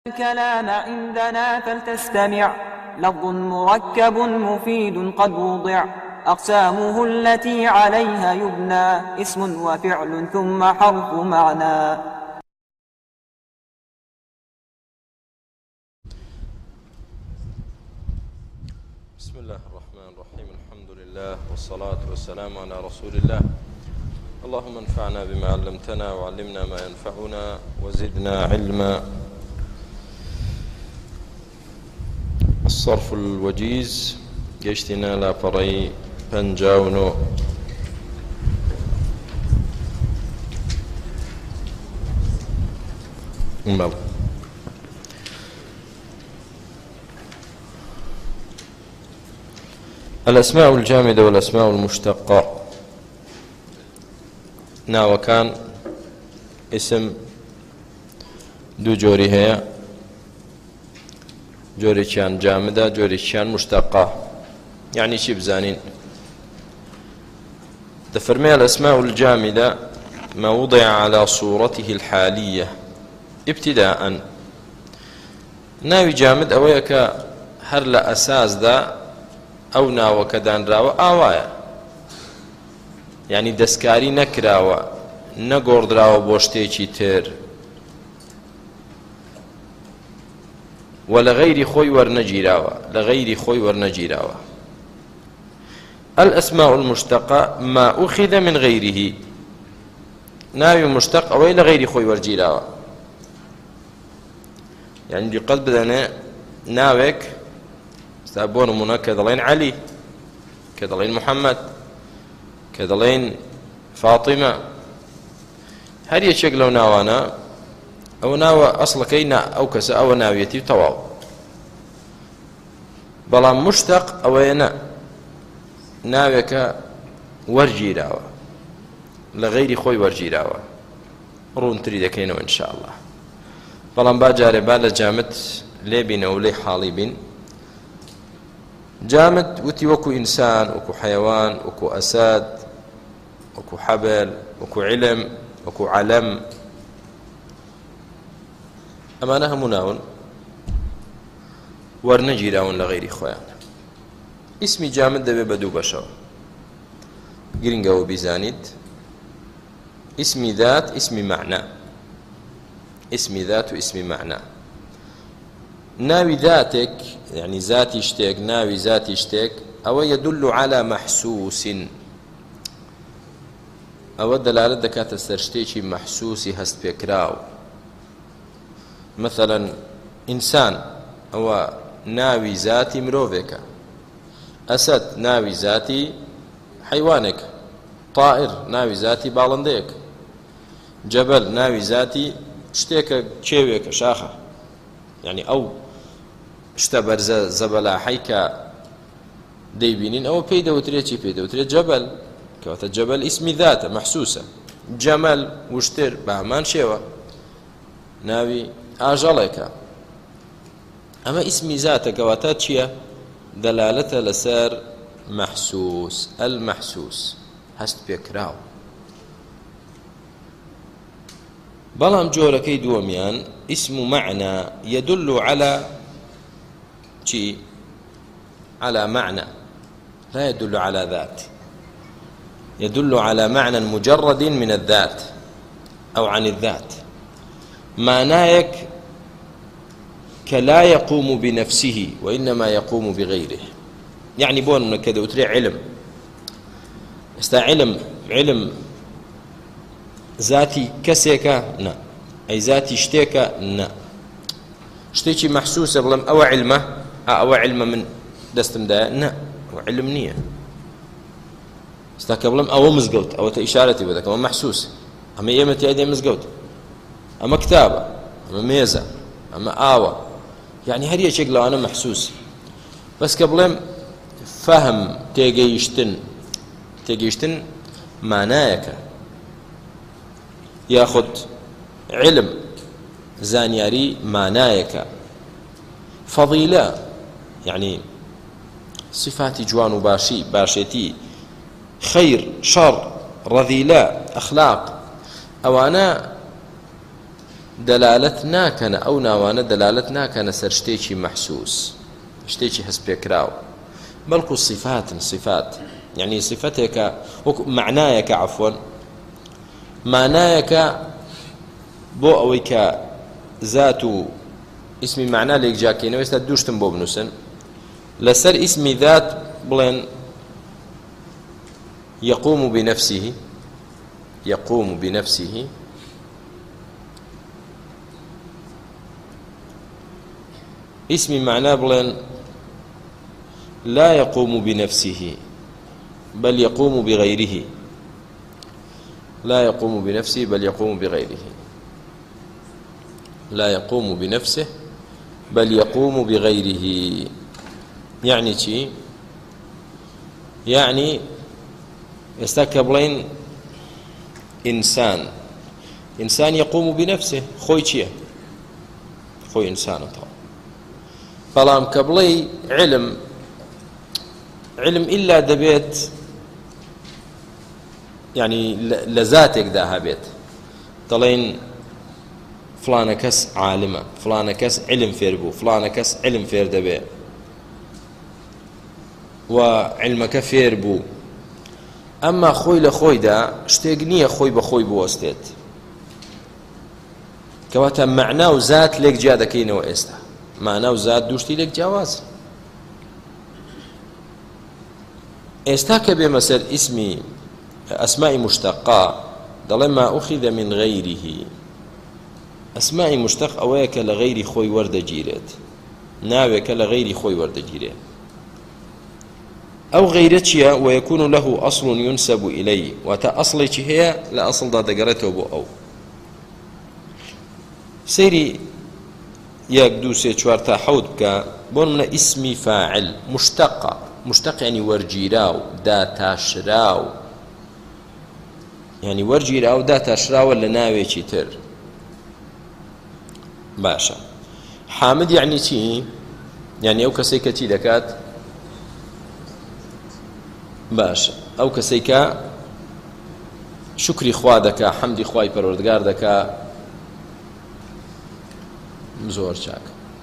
الكلام عندنا فلتستمع، لفظ مركب مفيد قد وضع، أقسامه التي عليها يبنى، اسم وفعل ثم حرف معنى. بسم الله الرحمن الرحيم. الحمد لله والصلاة والسلام على رسول الله. اللهم انفعنا بما علمتنا وعلمنا ما ينفعنا وزدنا علما. الصرف الوجيز گەیشتینە لاپەڕەی 59. الأسماء الجامدة والأسماء المشتقة. ناوكان اسم دو جوري هي، جوري كان جامدة جوري كان مشتقة. يعني شي بزانين تفرمي الأسماء الجامدة ما وضع على صورته الحالية ابتداء. ناوي جامد أويك هر لأساس دا أو ناوك دانراوە ئاوایە، یعنی دەستکاری نەکراوە، نەگۆڕدراوە بۆ شتێکی تر و لە غەیری خۆی وەرنەگیراوە. الأسماء المشتقة ما أخذ من غيره. ناوی مشتق ئەوەی لە غەیری خۆی وەرگیراوە، یعنی دیقەت بدەنێ ناوێک ستا بۆ نمونە کە دەڵێن عەلی، کە دەڵێن محەممەد، کە دەڵێن فاتیمە، هەر یەکێک لەو ناوانە ئەو ناوە ئەسڵەکەی ئەو کەسە ئەوە ناویەتی تەواو. بەڵام مشتق ئەوەیە نە، ناوێکە وەرگیراوە، لە غەیری خۆی وەرگیراوە. ڕوونتری دەکەینەوە ئینشاء الله. بەڵام با جارێ با لە جامد لێبینەوە و لێ حاڵی بین. جامد وتی وەکو ئینسان، وەکو حەیەوان، وەکو ئەساد، وەکو حەبل، وەکو عیلم، وەکو عەلەم. ئەمانە هەموو ناون وەرنەگیراون لە غەیری خۆیان. ئیسمی جامد دەبێت بە دوو بەشەوە، گرنگەوە بیزانیت. ئیسمی ذات، ئیسمی معنە. ئیسمی ذات و ئیسمی معنە. ناوی ذاتێک یعنی ذاتی شتێک، ناوی ذاتی شتێک ئەوە يدل على محسوس، ئەوە دەلالەت دەکاتە سەر شتێکی مەحسوسی هەست پێکراو. مثلا ئینسان ئەوە ناوی ذاتی مرۆڤێکە، ئەسەد ناوی ذاتی حەیوانێکە، طائر ناوی ذاتی باڵندەیەک، جەبەل ناوی ذاتی شتێکە، کێوێکە، شاخە. یعنی ئەو شتە بەرزە زەبەلاحەی کە دەیبینین ئەوە پێی دەوترێت چی؟ پێی دەوترێت جەبەل، کەواتە جەبەل ئیسمی ذاتە، مەحسوسە. جەمەل وشتر بە هەمان شێوە ناوی ئاژەڵێکە. ئەمە ئیسمی ذاتە، کەواتە چییە؟ دەلالەتە لەسەر مەحسوس، المەحسوس، هەست پێکراو. بەڵام جۆرەکەی دووەمیان اسم معنى يدل على شيء، على معنى، لا يدل على ذات، يدل على معنى مجرد من الذات أو عن الذات. معناك كلا يقوم بنفسه وإنما يقوم بغيره. يعني بون كذا وتري علم، علم ذاتي كسيكا نا، أي ذاتي شتيكا نا. شتيكي محسوسة بلام أو علمه، أو علمه من دستم دا نا، أو علم نية. استاك بلام أو مزقوت أو تإشارتي بدك أو محسوس. أما يمتي أيدي مزقوت، أما كتابة، أما ميزة، أما آوة. يعني هريا شكل أنا محسوس، بس قبلهم فهم تيجيشتن معناك ياخذ علم زانياري معناك. فضيلة يعني صفات جوان وباشي، باشيتي، خير، شر، رذيلة، أخلاق. أو أنا دەلالەت ناکەنە ئەو ناوانە دەلالەت ناکەنە سەر شتێکی مەحسوس شتێکی هەست پێکراوە بەڵکو صفاتن صفات يعني صفتێکە وەکو معنایەکە عەفوەن معنایەکە بۆ ئەوەی کە ذات و اسمی معنا لێک جاکەینەوە ئێستا دووشتم بۆ بنووسن لەسەر اسمی ذات بڵێن يقوم بنفسه يقوم بنفسه اسم معناه بلين لا يقوم بنفسه بل يقوم بغيره لا يقوم بنفسه بل يقوم بغيره لا يقوم بنفسه بل يقوم بغيره يعني شي يعني يستكبلين إنسان يقوم بنفسه خوي چییە خوي إنسانەوە بەڵام کە بڵێ علم إلا دەبێت يعني لە ذاتێکدا هەبێت دەڵێن فلانە کەس عالمە فلانە کەس علم فێر بوو فلانە کەس علم فێر دەبێت و علمەکە فێر بوو ئەمما خۆی لە خۆیدا شتێک نییە خۆی بە خۆی بوەستێت کەواتە معنا و ذات لێک جیا دەکەینەوە ئێستا معنا و ذات دووشتی لێک جیاوازە ئێستا کە بێمە سەر ئیسمی ئەسمائی مشتەقا دەڵێ ما أخذ من غيره ئەسمائی مشتەق ئەوەیە کە لە غەیری خۆی وەردەگیرێت ناوێکە لە غەیری خۆی وەردەگیرێت أو غير چیە ويكون له أصل ينسب إليه واتا أصلي هي لا أصل دا دقرته بو أو سيري ياك دو سي چوار تا حود بكا بون من اسمي فاعل مشتق يعني ورجيراو دا تاشراو يعني ورجيراو دا تاشراو اللي ناوي چي تر باشا حامد يعني چي يعني أو كسيكا چي دكات باش ئەو کەسەی کە شکری خوا دەکا حەمدی خوای پەروەردگار دەکا زۆر چاک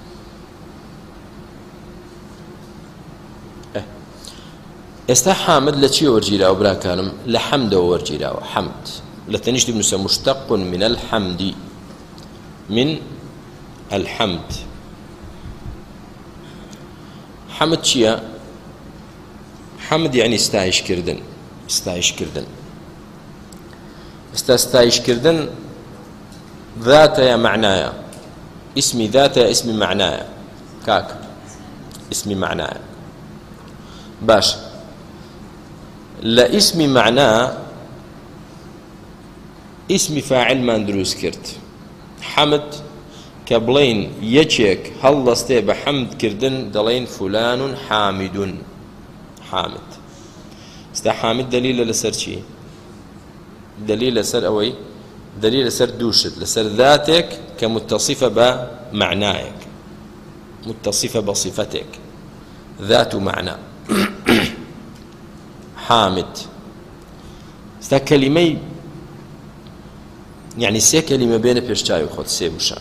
ئێستا حامد لە چی وەرگیراوە براکانم لە حەمدەوە وەرگیراوە حەمد لە تەنیشتی بنووسە مشتق من الحەمد من الحەمد حەمد چییە حمد يعني استعيش كردن استعيش كردن ذات يا معنايا اسمي ذات يا اسمي معنايا كاك اسمي معنايا باش لا اسمي معناه اسمي فاعل ما ندروس كرت حمد كبلين يچيك هلستي بحمد كردن دلين فلان حامد حامد استا حامد دليل لسر شي دليل لسر اوي دليل لسر دوشت لسر ذاتك كمتصفة بمعناك متصفة بصفتك ذات معنى حامد استا كلمة يعني سي كلمة بين بيشتاي وخد سي بوشا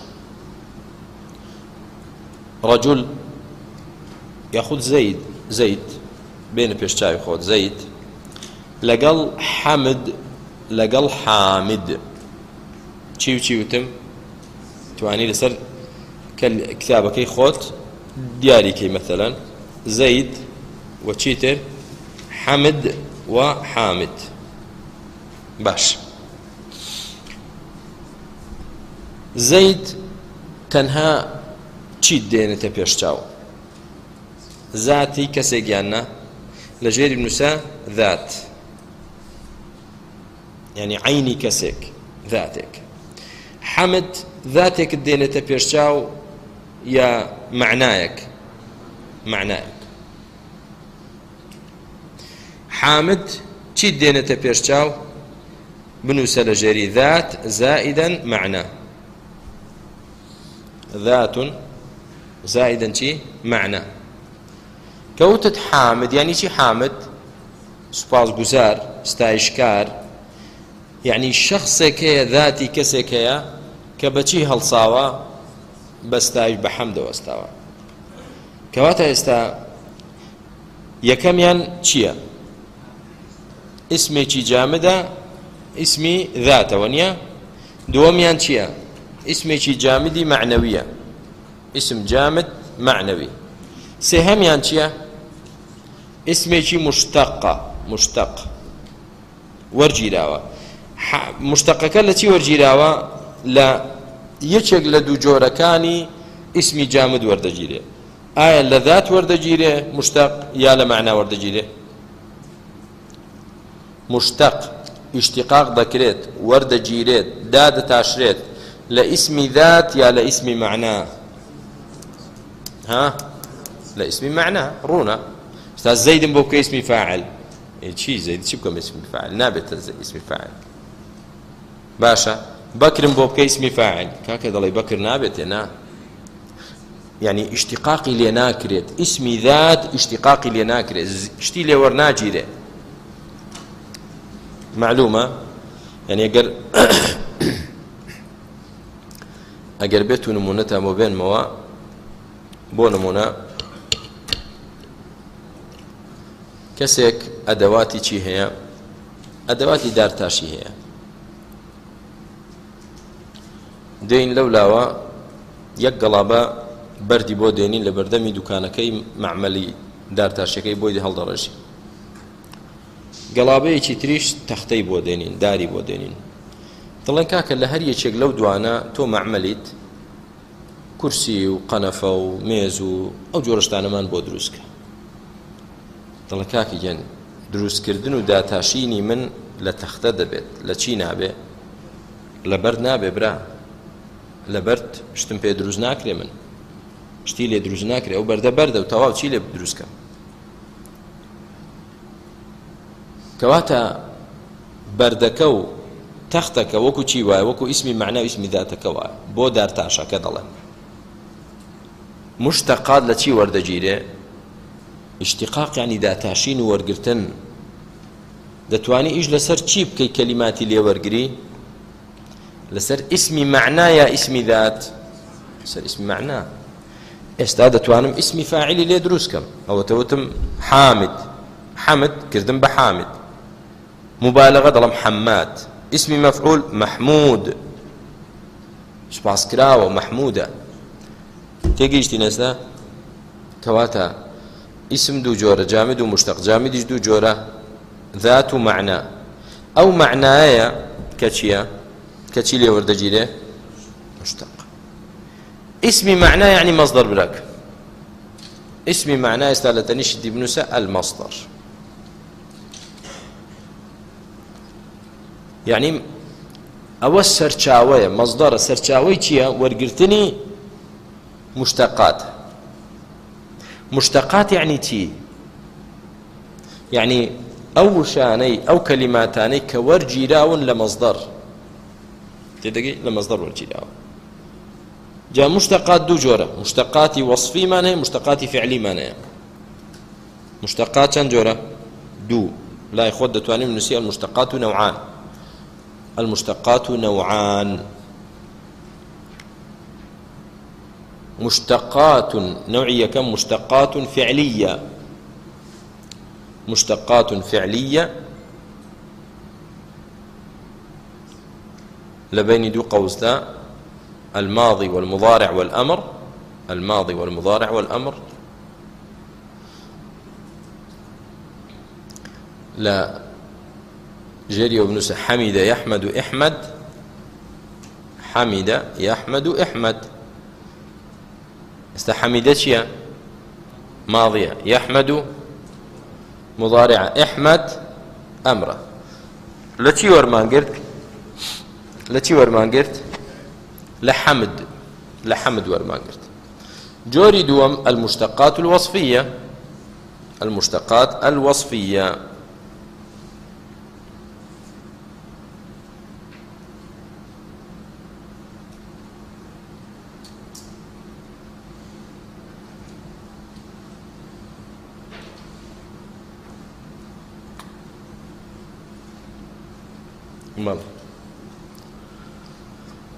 رجل ياخذ زيد بين بيشتاي خود زيد لقل حمد لقل حامد چی وتم تواني لسر كتابك خود دياري مثلا زيد وتشيتر حمد وحامد باش زيد تنها چی دينته بيشتاو ذاتي كسيجانا لجير بنوسا ذات يعني عيني كسك ذاتك حمد ذاتك الدينة بيرشاو يا معناك حامد چی الدينة بيرشاو بنوسا لجيري ذات زائدا معنى ذات زائدا چی معنى كوتت حامد يعني شي حامد سپاس گزار ستایشکار يعني شخصك هي ذاتي كسك هي کە بەچی هەڵساوە بەستاوی بە حەمد وەستاوە کەواتە ئێستا یەکەمیان چییە؟ ئیسمێکی جامدە ئیسمی ذاتەوە نییە؟ دووەمیان چییە؟ ئیسمێکی جامدی معنەویە ئیسم جامد معنەوی سێهەمیان چییە؟ ئیسمێکی مشتەقە مشتەق وەرگیراوە مشتەقەکە لە چی وەرگیراوە؟ لە یەکێک لە دوو جۆرەکانی ئیسمی جامد وەردەگیرێ ئایا لە ذات وەردەگیرێ مشتەق یا لە معنا وەردەگیرێ؟ مشتەق ئیشتیقاق دەکرێت وەردەگیرێت دادەتاشرێت لە ئیسمی ذات یا لە ئیسمی معنا؟ ها؟ لە ئیسمی معنا ڕوونە ئێستا زەیدم بۆ بکە ئیسمی فاعل چی زەید چی بکەم ئیسمی فاعل؟ نابێتە ئیسمی فاعل باشە بەکرم بۆ بکە ئیسمی فاعل کاکە دەڵێ بەکر نابێتێ نا یعنی ئیشتیقاقی لێ ناکرێت ئیسمی ذات ئیشتیقاقی لێ ناکرێت شتی لێ وەرناگیرێ معلومە؟ یعنی ئەگەر بێت و نمونەتە بۆ بێنمەوە بۆ نمونە کەسێک ئەدەواتی چی هەیە؟ ئەدەواتی دارتاشی هەیە دێین لەولاوە یەک گەڵابە بەردی بۆ دێنین لە بەردەمی دوکانەکەی معمەلی دارتاشەکەی بۆی هەڵدەڕێژی گەڵابەیەکی تریش تەختەی بۆ دێنین داری بۆ دێنین دڵێن کاکە لە هەر یەکێک لەو دوانە تۆ معمەلیت کورسی و قەنەفە و مێز و ئەو جۆرەشتانەمان بۆ دروستکە دڵە کاکی گەن دروستکردن و داتاشینی من لە تەختە دەبێت لە چی نابێ؟ لە بەرد نابێ برا لە بەرد شتم پێ دروست ناکرێ من شتی لێ دروست ناکرێ ئەو بەردە بەردە و تەواو چی لێ دروستکەم کەواتە بەردەکە و تەختەکە وەکو چی وایە وەکو ئیسمی معنا و ئیسمی ذاتەکە وایە بۆ دارتاشەکە دەڵێن مشتەقات لە چی وەردەگیرێ؟ اشتقاق یعنی داتاشین و وەرگرتن دەتوانی ئیش لەسەر چی بکەی کەلیماتی لێ وەرگری؟ لەسەر ئیسمی معنا یا ئیسمی ذات؟ لەسەر ئیسمی معنا ئێستا دەتوانم ئیسمی فاعلی لێ دروستکەم ئەوەتەوتم حامد حەمد کردم بە حامد مبالغە دەڵم حەماد ئیسمی مەفعول مەحموود سوپاسکراوە مەحمودە تێگەیشتین ئێستا؟ کەواتە اسم دو جورة جامد ومشتق جامد دو جورة ذات معنى أو معنايا كتشيا كتشيلي وردجيلي مشتق اسمي معناه يعني مصدر براك اسمي معناه استالتنيش دي بنوسا المصدر يعني أو السرچاوية مصدر السرچاوية چيا ورقرتني مشتقات مشتقات يعني تي يعني أو شاني أو كلماتاني كورجي راون لمصدر تدقي لمصدر ورجي راون جاء مشتقات دو جورة مشتقات وصفي معناه مشتقات فعلي معناه مشتقات چند جورة دو لا يخد دتواني من نسي المشتقات نوعان المشتقات نوعان مشتقات نوعية كم مشتقات فعلية مشتقات فعلية لبين دو قوس لا الماضي والمضارع والأمر الماضي والمضارع والأمر لا جري وابن حمد يحمد احمد حمد يحمد احمد استحمدت يا ماضية يحمد مضارعة احمد أمره لتي ورمان قرت لحمد ورمان قرت جوري دوم المشتقات الوصفية المشتقات الوصفية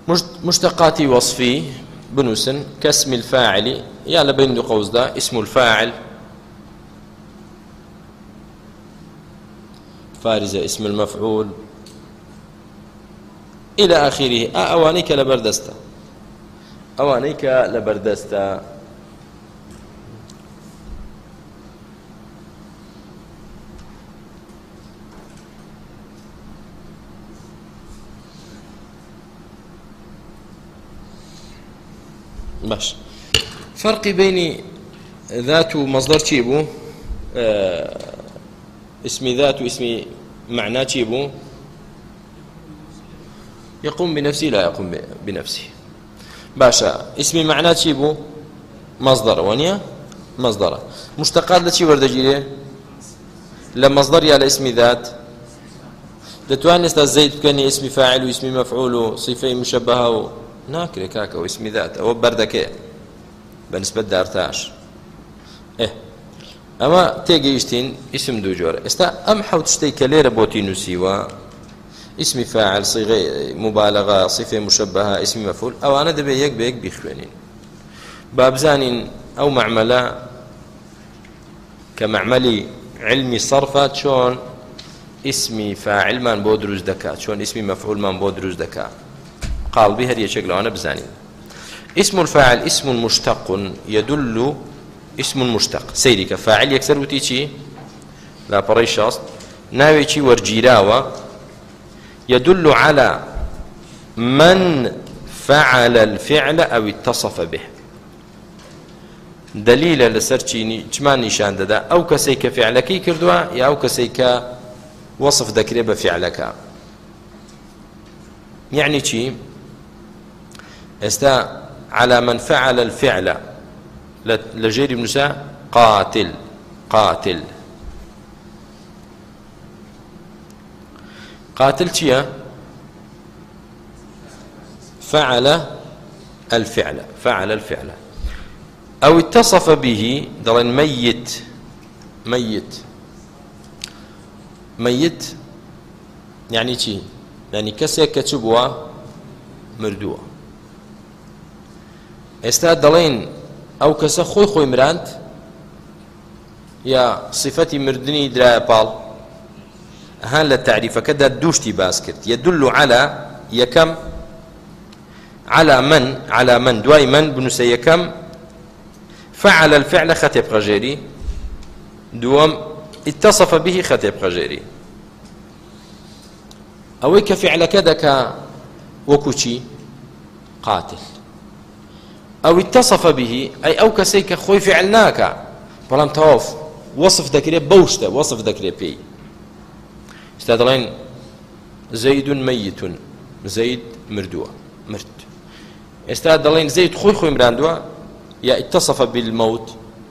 مشتقاتي وصفي بنوسن كاسم الفاعل يا لبين دو قوس دا اسم الفاعل فارزة اسم المفعول إلى آخره أوانيك لبردستا أوانيك لبردستا باش فرق بين ذات ومصدر تشيبو اسم ذات واسم معنى تشيبو يقوم بنفسه لا يقوم بنفسه باشا اسم معنى تشيبو مصدر ونيا مصدر مشتقات لشي وردجيله لمصدر يا لاسم ذات دتوانس زيد كان اسم فاعل واسم مفعول وصفه مشبهه ناكري كاكا واسم ذات او بردك بالنسبه دارتاش اما تيجيشتين اسم دو جور استا ام حوت شتي كليره بوتينو سيوا اسم فاعل صيغه مبالغه صفه مشبهه اسم مفعول او انا دبي يك بيك بيخوانين بابزانين او معمله كمعملي علمي صرفات شلون اسم فاعل من بودروز دكا شلون اسم مفعول من بودروز دكا قال بها هي شكل انا بزانين اسم الفاعل اسم مشتق يدل اسم مشتق سيري كفاعل يكسر وتيجي لا بريشاست ناويتي ورجيراوه يدل على من فعل الفعل او اتصف به دليل لسرچيني چمان نشان ددا او كسي كفعلكي كردوا يا او كسي ك وصف ذكري بفعلك يعني شي استا على من فعل الفعل لجير بن سا قاتل قاتل قاتل شيء فعل الفعل فعل الفعل أو اتصف به ضمن ميت ميت ميت يعني شيء يعني كسي كتبوا مردوه استاد دلين أو كسا خوي مراند يا صفتي مردني درايا بال هان للتعريف كذا دوشتي باسكت يدل على يكم على من دواي من بنسي يكم فعل الفعل خطب غجيري دوام اتصف به خطب غجيري أو كفعل كذا وكوشي قاتل أو اتصف به أي أو كسيك خوي فعلناك بلام توف وصف ذكري بوشته وصف ذكري بي استدلين زيد ميت زيد مردوه مرد استدلين زيد خوي مراندوه يا اتصف بالموت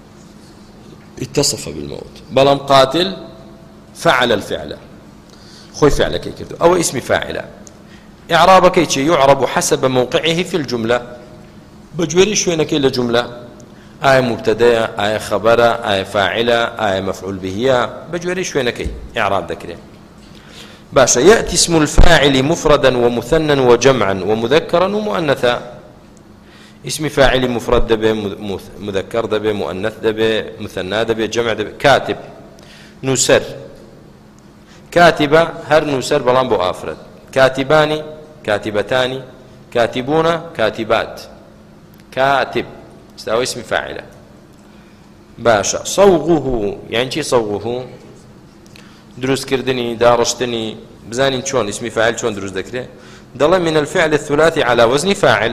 اتصف بالموت بلام قاتل فعل الفعل خوي فعل كي كردو أو اسم فاعل إعراب كيتشي يعرب حسب موقعه في الجملة بجوري شوينك إلى جملة آية مبتدأ آية خبر آية فاعلة آية مفعول به بجوري شوينك إعراب ذكره باشا يأتي اسم الفاعل مفردا ومثنى وجمعا ومذكرا ومؤنثا اسم فاعل مفرد دبه مذكر دبه مؤنث دبه مثنى دبه جمع دبه كاتب نسر كاتبة هر نسر بلان بو آفرد كاتبان كاتبتان كاتبون كاتبات كاتب استوى اسم فاعله باشا صوغه يعني شي صوغه دروس كردني دارشتني بزانين شلون اسم فاعل شلون دروس ذكره ضل من الفعل الثلاثي على وزن فاعل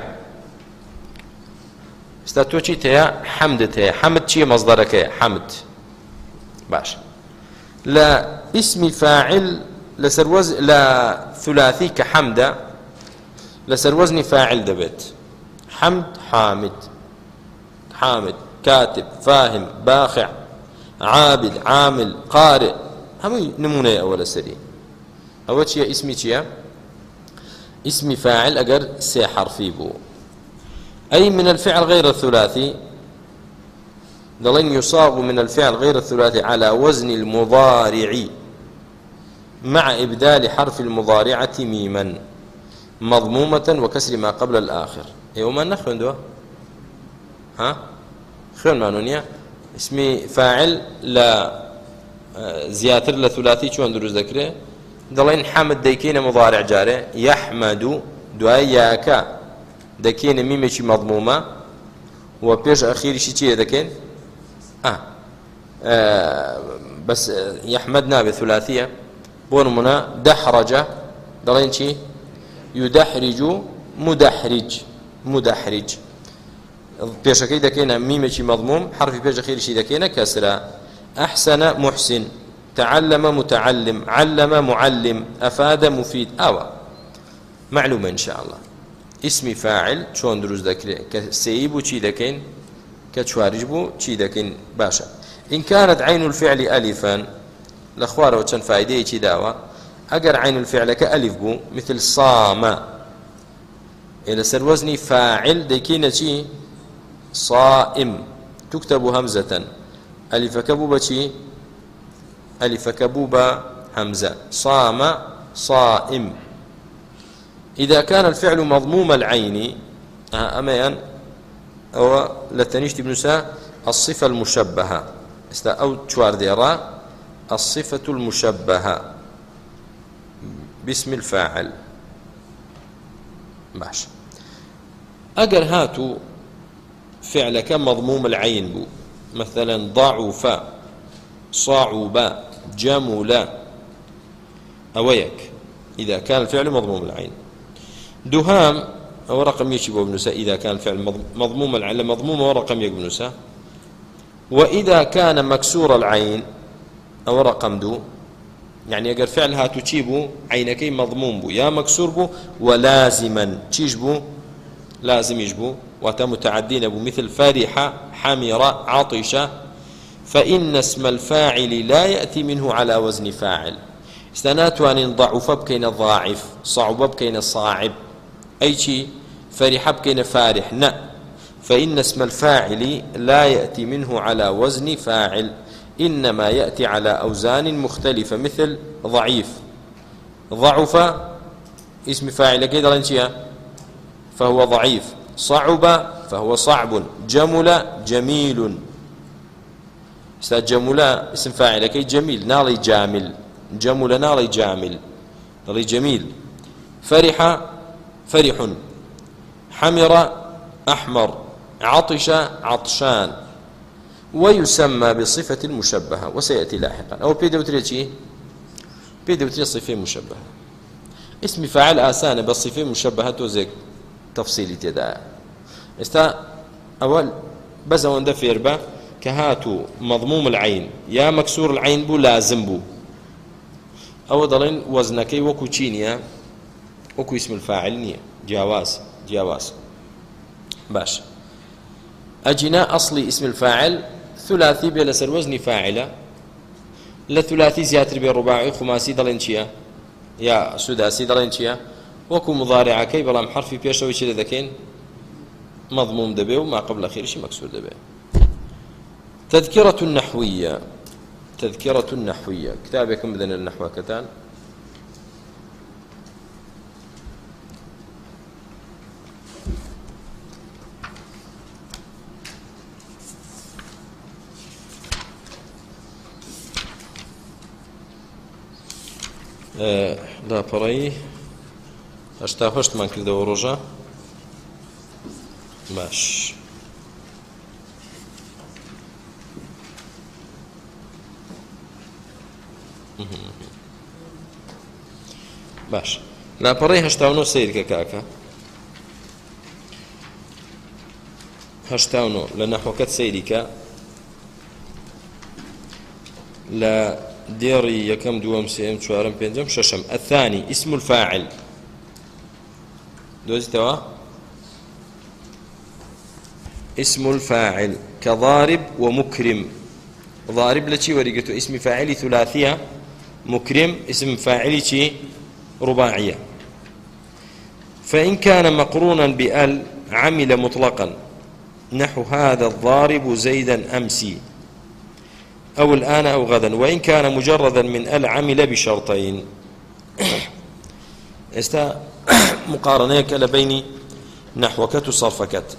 استاتوشي تيا حمد تيا حمد شي مصدرك حمد باشا لا اسم فاعل لسر وزن لا ثلاثي كحمد لسر وزن فاعل دبت حمد حامد حامد كاتب فاهم باخع عابد عامل قارئ هم نمونه أول سري أول شيء اسمي شيء اسم فاعل أجر سي حرفي بو أي من الفعل غير الثلاثي ضلين يصاغ من الفعل غير الثلاثي على وزن المضارع مع إبدال حرف المضارعة ميما مضمومة وكسر ما قبل الآخر وما نخوين دوا ها خوين مانونيا اسم فاعل لا زياتر لثلاثي شون دروز ذكره دلين حمد ديكين مضارع جاره يحمد دعاء دكين ميمشي مضمومة وبيش أخير شيء دكين بس يحمدنا بثلاثية بونمنا دحرج دلين شيء يدحرج مدحرج بيش أخير دكين ميمشي مضموم حرف بيش أخير شيء دكين كسرة أحسن محسن تعلم متعلم علم معلم أفاد مفيد معلومة إن شاء الله اسم فاعل شون دروز ذكره كسيبو چی دكين كشوارج بو چی دكين باشا إن كانت عين الفعل ألفا لأخواره وچن فائده چی داوا أجر عين الفعل كألف بو مثل صام إلى سر وزن فاعل دكين چی صائم تكتب همزة ألف كبوبة چی ألف كبوبة همزة صام صائم إذا كان الفعل مضموم العين أميان أو لتنيشت بنساء الصفة المشبهة أو تشوار ديرا الصفة المشبهة باسم الفاعل باش أجر هاتو فعلك مضموم العين بو مثلا ضعف صعب جمل أويك إذا كان الفعل مضموم العين دهام أو رقم يشبه ابن إذا كان الفعل مضموم العين مضموم ورقم يقبل وإذا كان مكسور العين أو رقم دو يعني أجر فعلها تجيبه عينكي مضموم بو يا مكسور بو ولازما تشبو لازم يجبو وتمتعدين بو مثل فرحة حمرة عطشة فإن اسم الفاعل لا يأتي منه على وزن فاعل استناتوا أن ضعف بكين ضاعف صعب بكين صاعب أي شيء فرح بكين فارح فإن اسم الفاعل لا يأتي منه على وزن فاعل إنما يأتي على أوزان مختلفة مثل ضعيف ضعف اسم فاعل كده لنشيا فهو ضعيف صعب فهو صعب جمل جميل جمل اسم فاعل كي جميل نالي جامل جمل نالي جامل نالي جميل فرح فرح حمر أحمر عطش عطشان ويسمى بصفة المشبهة وسيأتي لاحقا أو بيدوتري صفة مشبهة اسم فاعل آسان بصفة مشبهة وزيك تفصيلي تدا أول بس وندفير به كهاتو مضموم العين يا مكسور العين بو لازم بو أو ضلين وزنكي وكو تشينيا وكو اسم الفاعل نية جواز باش أجنا أصلي اسم الفاعل ثلاثي بلسر وزن فاعلة لثلاثي زياتر بالرباعي خماسي ضلين شيا يا سداسي ضلين شيا وكو مضارع كي بلام حرفي بيشوي شي ذكين مضموم دبي وما قبل أخير شي مكسور دبي تذكرة النحوية كتابكم بدن النحو كتان لا بري هشت من كل دورجة باش باش لا بري هشتاونو سير كاكا هشتاونو لنحو كت سيرك لا ديري يكم دوام سيم شوارم بينجم ششم الثاني اسم الفاعل دوزي توا اسم الفاعل كضارب ومكرم ضارب لشي ورقته اسم فاعل ثلاثية مكرم اسم فاعل شي رباعية فإن كان مقرونا بأل عمل مطلقا نحو هذا الضارب زيدا أمسي أو الآن أو غدا وإن كان مجردا من أل عمل بشرطين استا مقارنة بين نحوكت وصرفكت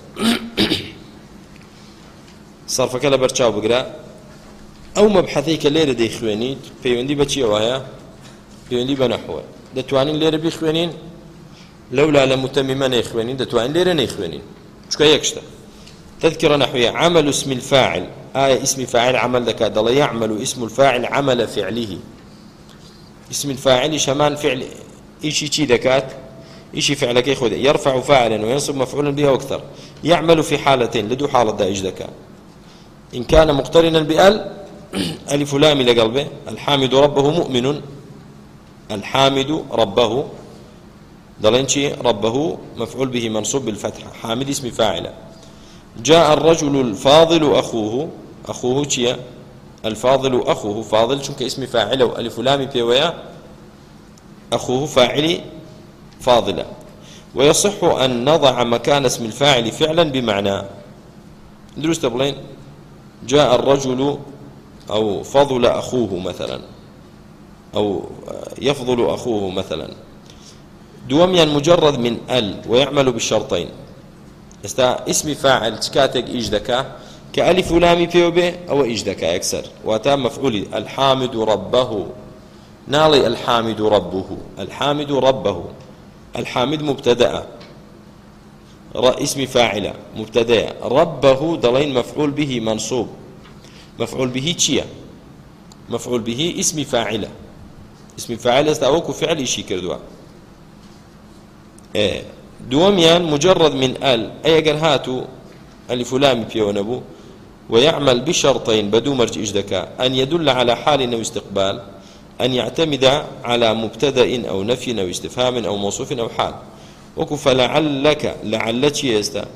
صرفك لبرچاو بقرا او مبحثي كليره دي خوينيت پيوندي بچي وهيا پيوندي بنحو دتوانين ليره بخوينين لولا لمتمما يخوينين دتوانين ليره نيخوينين شكو يكشتا تذكر نحوية عمل اسم الفاعل اسم فاعل عمل ذكاء ضل يعمل اسم الفاعل عمل فعله اسم الفاعل شمان فعل ايشي شي ذكات ايشي فعلك ياخذ يرفع فاعلا وينصب مفعولا به واكثر يعمل في حالتين لدو حالة دائج ذكاء إن كان مقترنا بأل ألف لام لقلبه الحامد ربه مؤمن الحامد ربه ضلنشي ربه مفعول به منصوب بالفتحة حامد اسم فاعل جاء الرجل الفاضل أخوه شيا الفاضل أخوه فاضل شنك اسم فاعل وألف لام بيويا أخوه فاعل فاضلة ويصح أن نضع مكان اسم الفاعل فعلا بمعنى دروس تبلين جاء الرجل أو فضل أخوه مثلا أو يفضل أخوه مثلا دوميا مجرد من ال ويعمل بالشرطين اسم فاعل تكاتك إجدكا كألف لام بيوبي أو إجدكا يكسر وتام مفعول الحامد ربه نالي الحامد ربه الحامد ربه الحامد مبتدأ اسم فاعل مبتدأ ربه ضلين مفعول به منصوب مفعول به تشيا مفعول به اسم فاعل اسم فاعل استوكو فعل شي كردوا دوميان مجرد من ال اي هاتو الف لام بيونبو ويعمل بشرطين بدو مرج اجدكا ان يدل على حال او استقبال ان يعتمد على مبتدا او نفي او استفهام او موصوف او حال وكو فلعلك لعلك يستا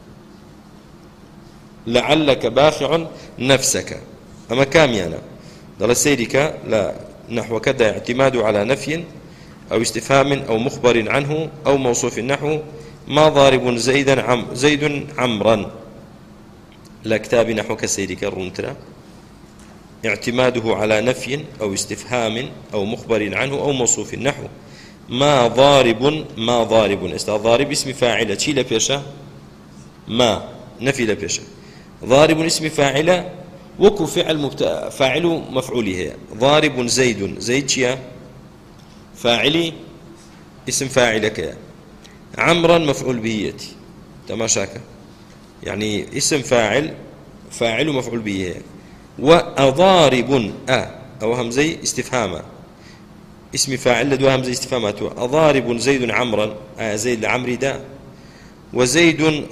لعلك باخع نفسك أما كاميانا ضل سيدك لا نحو كذا اعتماد على نفي أو استفهام أو مخبر عنه أو موصوف نحو ما ضارب زيد عمرا لا كتاب نحو كسيدك الرمترا اعتماده على نفي أو استفهام أو مخبر عنه أو موصوف نحو ما ضارب ضارب اسم فاعل شي لبيشة ما نفي لبيشة ضارب اسم فاعل وكو فاعل مفعوله ضارب زيد شيا فاعلي اسم فاعلك عمرا مفعول به تماشاك يعني اسم فاعل مفعول به وأضارب أو همزي استفهاما اسم فاعل لدو همزي استفهامات أضارب زيد عمرا زيد لعمري دا وزيد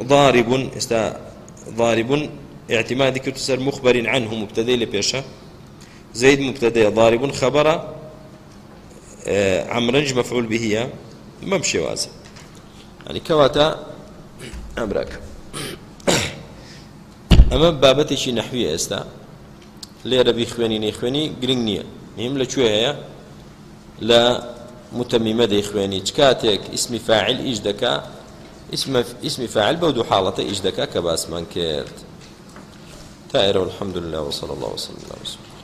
ضارب اعتماد ذكر تسر مخبر عنه مبتدئ لبيشة زيد مبتدئ ضارب خبر عمرنج مفعول به ممشي وازا يعني كواتا أمرك أما بابتي شي نحوية استا ليرة بيخواني نيخواني قرنية مهم لشوية هي لا متممة ديخواني تكاتك اسم فاعل إجدكا اسم فاعل بودو حالة إجدكا كباس من كيرت تائر والحمد لله وصلى الله وسلم على رسول الله.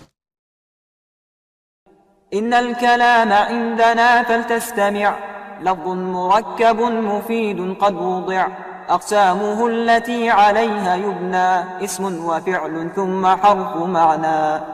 إن الكلام عندنا فلتستمع لفظ مركب مفيد قد وضع أقسامه التي عليها يبنى اسم وفعل ثم حرف معنى